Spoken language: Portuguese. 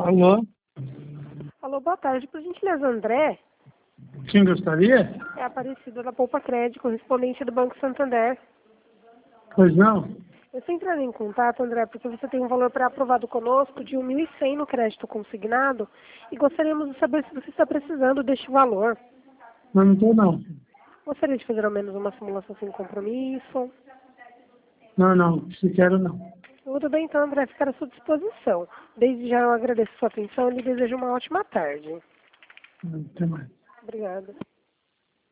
Alô? Alô, boa tarde. Por gentileza, André? Quem gostaria? É a Aparecida da Poupa Crédito, correspondente do Banco Santander. Pois não? Eu estou entrando em contato, André, porque você tem um valor pré-aprovado conosco de 1.100 no crédito consignado e gostaríamos de saber se você está precisando deste valor. Não estou não. Gostaria de fazer ao menos uma simulação sem compromisso. Não, se quero não. Tudo bem, então, André, ficar à sua disposição. Desde já eu agradeço a sua atenção e lhe desejo uma ótima tarde. Não tem mais. Obrigada.